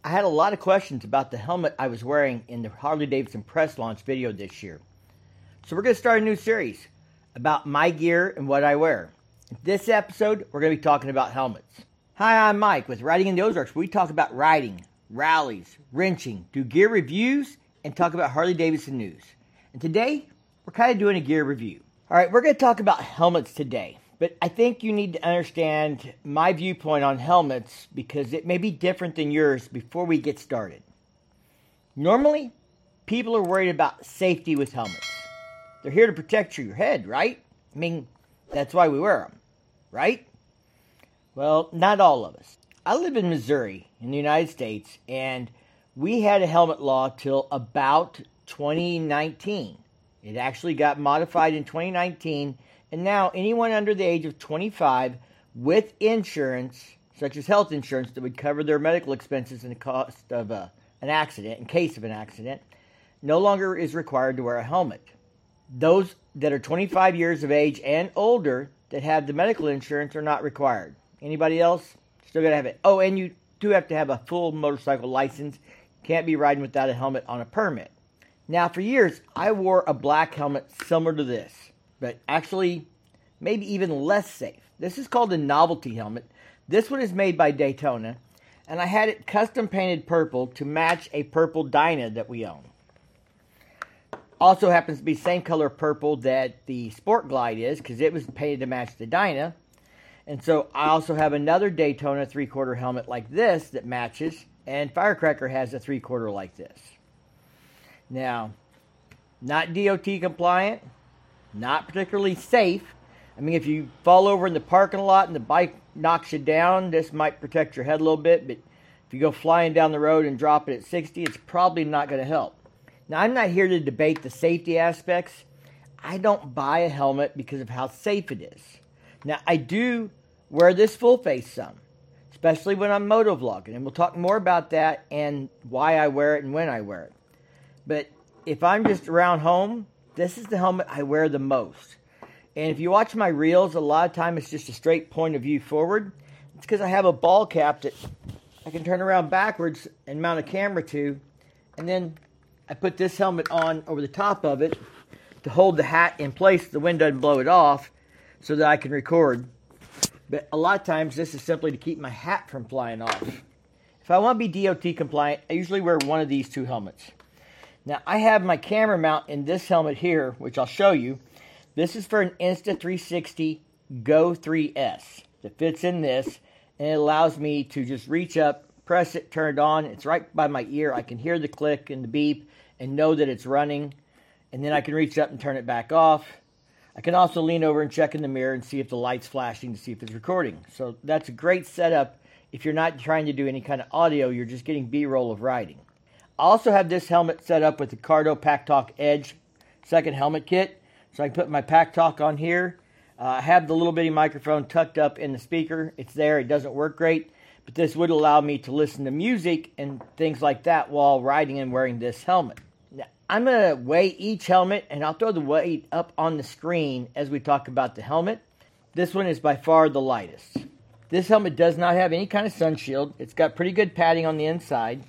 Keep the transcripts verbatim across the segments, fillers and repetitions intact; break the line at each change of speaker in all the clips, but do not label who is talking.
I had a lot of questions about the helmet I was wearing in the Harley-Davidson press launch video this year. So we're going to start a new series about my gear and what I wear. In this episode, we're going to be talking about helmets. Hi, I'm Mike with Riding in the Ozarks, where we talk about riding, rallies, wrenching, do gear reviews, and talk about Harley-Davidson news. And today, we're kind of doing a gear review. All right, we're going to talk about helmets today. But I think you need to understand my viewpoint on helmets because it may be different than yours before we get started. Normally, people are worried about safety with helmets. They're here to protect your head, right? I mean, that's why we wear them, right? Well, not all of us. I live in Missouri in the United States, and we had a helmet law till about twenty nineteen. It actually got modified in twenty nineteen. And now anyone under the age of twenty-five with insurance, such as health insurance, that would cover their medical expenses and the cost of uh, an accident, in case of an accident, no longer is required to wear a helmet. Those that are twenty-five years of age and older that have the medical insurance are not required. Anybody else? Still got to have it. Oh, and you do have to have a full motorcycle license. Can't be riding without a helmet on a permit. Now, for years, I wore a black helmet similar to this, but actually maybe even less safe. This is called a novelty helmet. This one is made by Daytona, and I had it custom painted purple to match a purple Dyna that we own. Also happens to be same color purple that the Sport Glide is, because it was painted to match the Dyna. And so I also have another Daytona three-quarter helmet like this that matches, and Firecracker has a three-quarter like this. Now, not D O T compliant, not particularly safe. I mean, if you fall over in the parking lot and the bike knocks you down, this might protect your head a little bit, but if you go flying down the road and drop it at sixty, it's probably not going to help. Now, I'm not here to debate the safety aspects. I don't buy a helmet because of how safe it is. Now, I do wear this full face some, especially when I'm motovlogging, and we'll talk more about that and why I wear it and when I wear it. But if I'm just around home, this is the helmet I wear the most. And if you watch my reels, a lot of time it's just a straight point of view forward. It's because I have a ball cap that I can turn around backwards and mount a camera to. And then I put this helmet on over the top of it to hold the hat in place so the wind doesn't blow it off so that I can record. But a lot of times this is simply to keep my hat from flying off. If I want to be D O T compliant, I usually wear one of these two helmets. Now, I have my camera mount in this helmet here, which I'll show you. This is for an Insta three sixty Go three S that fits in this, and it allows me to just reach up, press it, turn it on. It's right by my ear. I can hear the click and the beep and know that it's running, and then I can reach up and turn it back off. I can also lean over and check in the mirror and see if the light's flashing to see if it's recording. So that's a great setup if you're not trying to do any kind of audio, you're just getting B-roll of riding. I also have this helmet set up with the Cardo Pack Talk Edge second helmet kit. So I can put my Pack Talk on here. Uh, I have the little bitty microphone tucked up in the speaker. It's there. It doesn't work great. But this would allow me to listen to music and things like that while riding and wearing this helmet. Now, I'm going to weigh each helmet, and I'll throw the weight up on the screen as we talk about the helmet. This one is by far the lightest. This helmet does not have any kind of sun shield. It's got pretty good padding on the inside.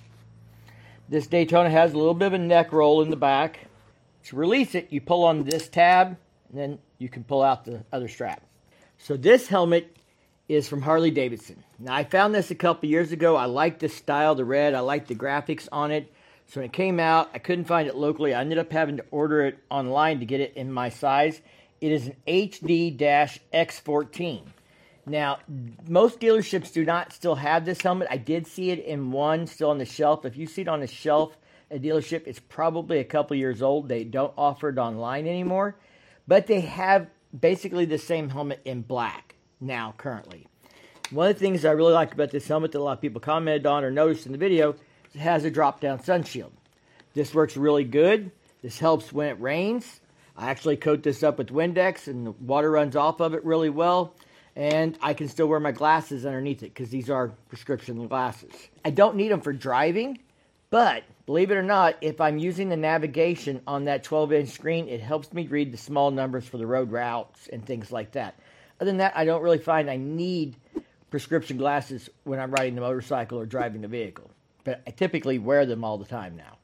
This Daytona has a little bit of a neck roll in the back. To release it, you pull on this tab, and then you can pull out the other strap. So this helmet is from Harley-Davidson. Now, I found this a couple years ago. I like the style, the red. I like the graphics on it. So when it came out, I couldn't find it locally. I ended up having to order it online to get it in my size. It is an H D X fourteen. Now, most dealerships do not still have this helmet. I did see it in one still on the shelf. If you see it on the shelf at a dealership, it's probably a couple years old. They don't offer it online anymore. But they have basically the same helmet in black now, currently. One of the things I really like about this helmet that a lot of people commented on or noticed in the video is it has a drop-down sun shield. This works really good. This helps when it rains. I actually coat this up with Windex, and the water runs off of it really well. And I can still wear my glasses underneath it because these are prescription glasses. I don't need them for driving, but believe it or not, if I'm using the navigation on that twelve inch screen, it helps me read the small numbers for the road routes and things like that. Other than that, I don't really find I need prescription glasses when I'm riding the motorcycle or driving the vehicle. but I typically wear them all the time now.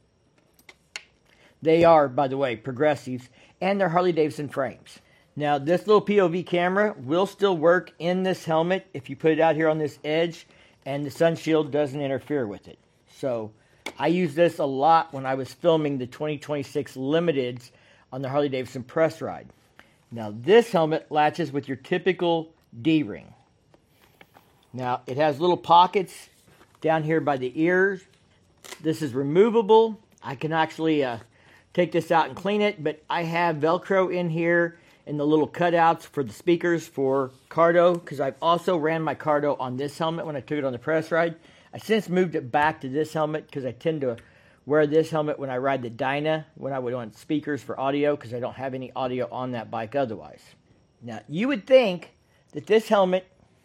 They are, by the way, Progressives, and they're Harley-Davidson frames. Now, this little P O V camera will still work in this helmet if you put it out here on this edge, and the sun shield doesn't interfere with it. So, I use this a lot when I was filming the twenty twenty-six Limiteds on the Harley-Davidson press ride. Now, this helmet latches with your typical D-ring. Now, it has little pockets down here by the ears. This is removable. I can actually uh, take this out and clean it, but I have Velcro in here and the little cutouts for the speakers for Cardo, because I've also ran my Cardo on this helmet when I took it on the press ride. I since moved it back to this helmet because I tend to wear this helmet when I ride the Dyna, when I would want speakers for audio, because I don't have any audio on that bike otherwise. Now, you would think that this helmet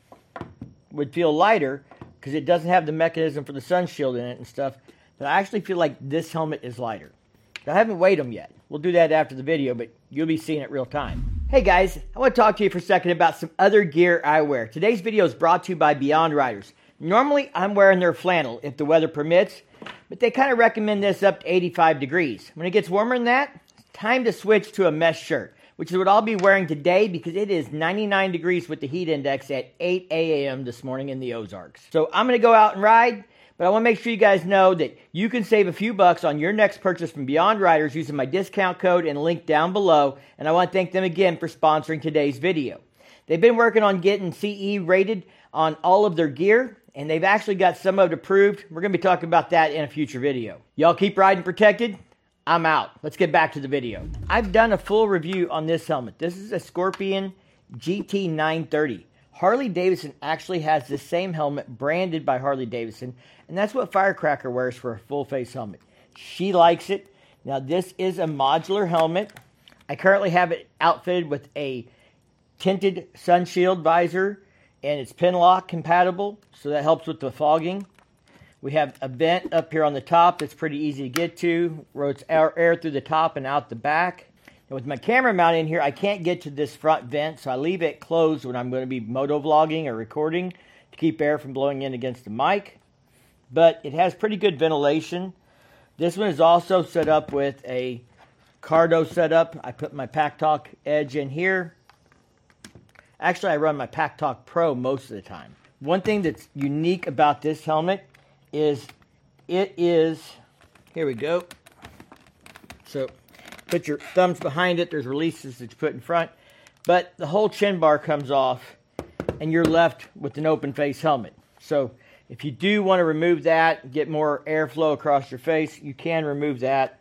would feel lighter because it doesn't have the mechanism for the sun shield in it and stuff, but I actually feel like this helmet is lighter. I haven't weighed them yet. We'll do that after the video, but you'll be seeing it real time. Hey guys, I want to talk to you for a second about some other gear I wear. Today's video is brought to you by Beyond Riders. Normally, I'm wearing their flannel if the weather permits, but they kind of recommend this up to eighty-five degrees. When it gets warmer than that, it's time to switch to a mesh shirt, which is what I'll be wearing today because it is ninety-nine degrees with the heat index at eight A M this morning in the Ozarks. So I'm going to go out and ride. But I want to make sure you guys know that you can save a few bucks on your next purchase from Beyond Riders using my discount code and link down below. And I want to thank them again for sponsoring today's video. They've been working on getting C E rated on all of their gear, and they've actually got some of it approved. We're going to be talking about that in a future video. Y'all keep riding protected. I'm out. Let's get back to the video. I've done a full review on this helmet. This is a Scorpion G T nine thirty. Harley-Davidson actually has the same helmet branded by Harley-Davidson, and that's what Firecracker wears for a full-face helmet. She likes it. Now, this is a modular helmet. I currently have it outfitted with a tinted sun shield visor, and it's pin lock compatible, so that helps with the fogging. We have a vent up here on the top that's pretty easy to get to. Rotates air, air through the top and out the back. And with my camera mount in here, I can't get to this front vent, so I leave it closed when I'm going to be moto vlogging or recording to keep air from blowing in against the mic. But it has pretty good ventilation. This one is also set up with a Cardo setup. I put my Pack Talk Edge in here. Actually, I run my Pack Talk Pro most of the time. One thing that's unique about this helmet is it is, here we go. So, put your thumbs behind it. There's releases that you put in front. But the whole chin bar comes off, and you're left with an open face helmet. So if you do want to remove that, get more airflow across your face, you can remove that.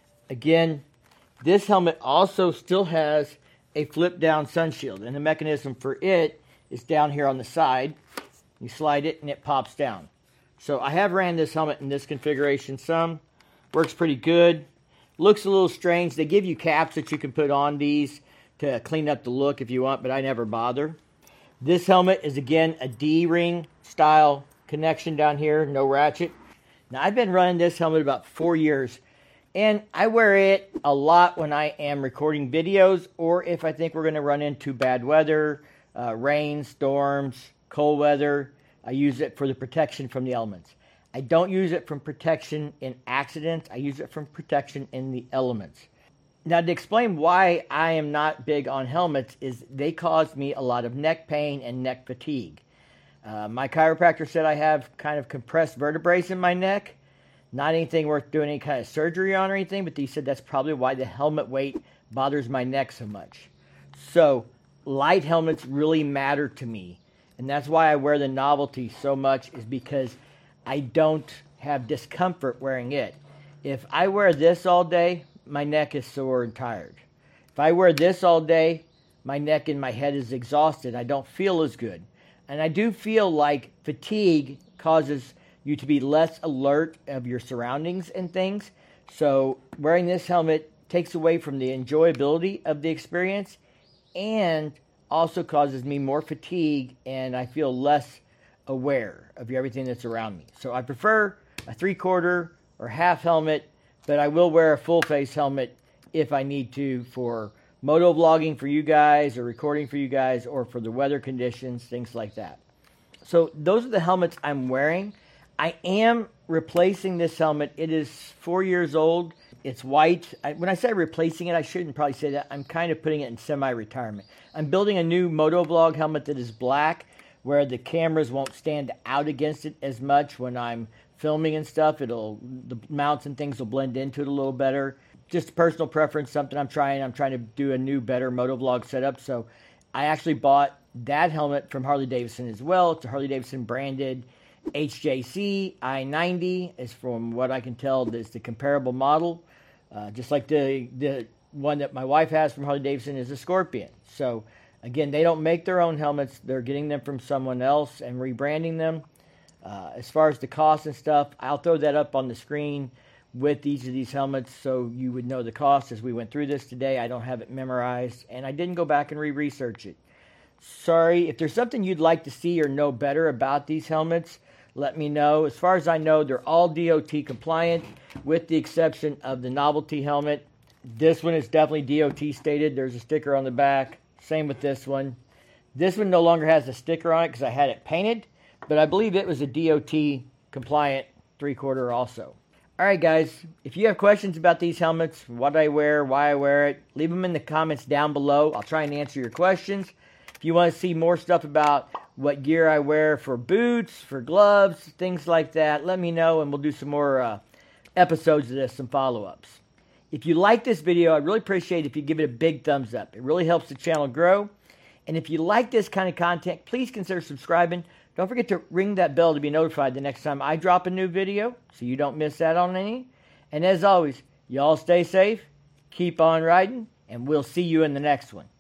Again, this helmet also still has a flip down sun shield, and the mechanism for it is down here on the side. You slide it and it pops down. So I have ran this helmet in this configuration some. Works pretty good. Looks a little strange. They give you caps that you can put on these to clean up the look if you want, but I never bother. This helmet is, again, a D-ring style connection down here, no ratchet. Now, I've been running this helmet about four years, and I wear it a lot when I am recording videos or if I think we're going to run into bad weather, uh, rain, storms, cold weather. I use it for the protection from the elements. I don't use it from protection in accidents. I use it from protection in the elements. Now, to explain why I am not big on helmets is they cause me a lot of neck pain and neck fatigue. Uh, my chiropractor said I have kind of compressed vertebrae in my neck. Not anything worth doing any kind of surgery on or anything, but he said that's probably why the helmet weight bothers my neck so much. So, light helmets really matter to me. And that's why I wear the Novelty so much, is because I don't have discomfort wearing it. If I wear this all day, my neck is sore and tired. If I wear this all day, my neck and my head is exhausted. I don't feel as good. And I do feel like fatigue causes you to be less alert of your surroundings and things. So wearing this helmet takes away from the enjoyability of the experience and also causes me more fatigue, and I feel less aware of everything that's around me. So I prefer a three-quarter or half helmet, but I will wear a full-face helmet if I need to for moto vlogging for you guys or recording for you guys or for the weather conditions, things like that. So those are the helmets I'm wearing. I am replacing this helmet. It is four years old. It's white. I, when I say replacing it, I shouldn't probably say that. I'm kind of putting it in semi-retirement. I'm building a new motovlog helmet that is black, where the cameras won't stand out against it as much when I'm filming and stuff. It'll, the mounts and things will blend into it a little better. Just a personal preference, something I'm trying. I'm trying to do a new, better motovlog setup. So I actually bought that helmet from Harley Davidson as well. It's a Harley Davidson branded H J C I ninety. Is from what I can tell, is the comparable model. Uh, just like the the one that my wife has from Harley Davidson is a Scorpion. So again, they don't make their own helmets. They're getting them from someone else and rebranding them. Uh, as far as the cost and stuff, I'll throw that up on the screen with each of these helmets so you would know the cost as we went through this today. I don't have it memorized, and I didn't go back and re-research it. Sorry. If there's something you'd like to see or know better about these helmets, let me know. As far as I know, they're all D O T compliant, with the exception of the novelty helmet. This one is definitely D O T stated. There's a sticker on the back. Same with this one. This one no longer has a sticker on it because I had it painted, but I believe it was a D O T compliant three-quarter also. All right, guys, if you have questions about these helmets, what I wear, why I wear it, leave them in the comments down below. I'll try and answer your questions. If you want to see more stuff about what gear I wear for boots, for gloves, things like that, let me know, and we'll do some more uh, episodes of this, some follow-ups. If you like this video, I'd really appreciate it if you give it a big thumbs up. It really helps the channel grow. And if you like this kind of content, please consider subscribing. Don't forget to ring that bell to be notified the next time I drop a new video so you don't miss out on any. And as always, y'all stay safe, keep on riding, and we'll see you in the next one.